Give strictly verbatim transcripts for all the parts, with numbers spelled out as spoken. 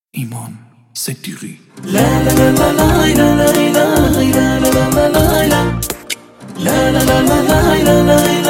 ایمان صدیقی. لا لا لا لا لا لا لا لا لا لا لا لا لا لا لا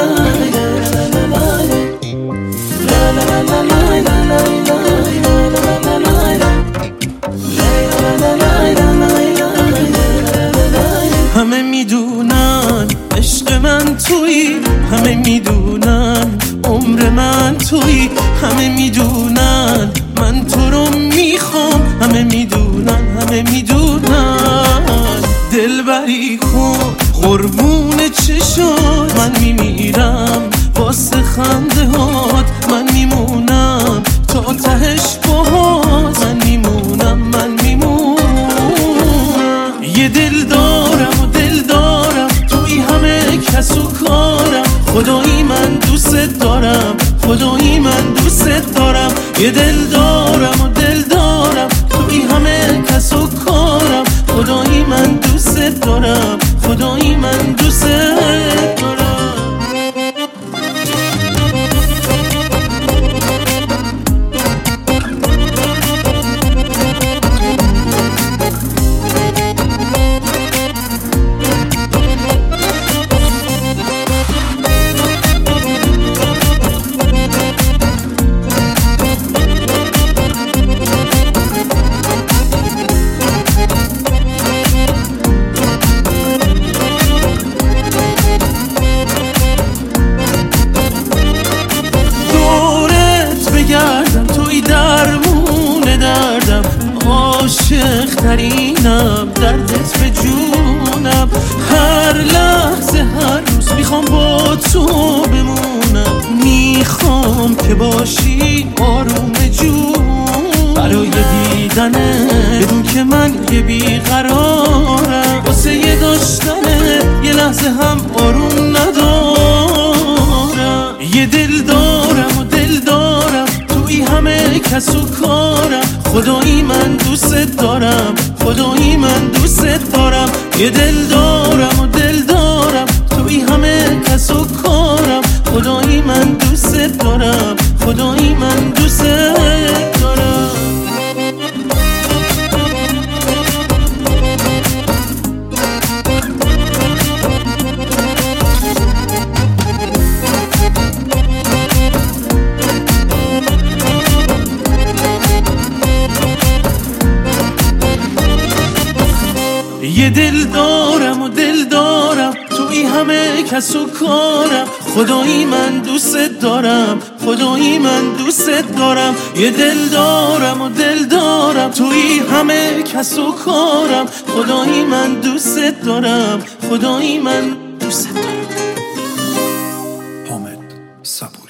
همه میدونن عشق من تویی، همه میدونن عمر من تویی، همه میدونن من تو رو میخوام، همه میدونن همه میدونن دلبری کن قربون چشات، من میمیرم واسه خنده هات، من میمونم تا تهش باهات، من میمونم من میمونم. یه دل دارم و دل دارم توی همه کس و کارم، خدایی من دوست دارم، خدایی من دوست دارم. یه دل دارم و دل دارم توی همه کس و کارم، خدایی من دوست دارم، خدایی من دوست دارم. عاشق ترینم، دردت به جونم، هر لحظه هر روز میخوام با تو بمونم، میخوام که باشی آروم جون، برای دیدنه بدون که من یه بیقرارم، واسه یه داشتنه یه لحظه هم آروم ندارم. یه دل دارم و دل دارم توی همه کس و کارم، خدایی من دوست دارم، خدایی من دوست دارم. یه دل دارم و دل دارم توی همه کس و کارم، خدایی من دوست دارم، خدایی من دوست دارم. یه دل دارم و دل دارم توی همه کس و کارم، خدایی من دوست دارم، خدایی من دوست دارم. یه دل دارم و دل دارم توی همه کس و کارم، خدایی من دوست دارم، خدایی من دوست دارم. حامد صبوری.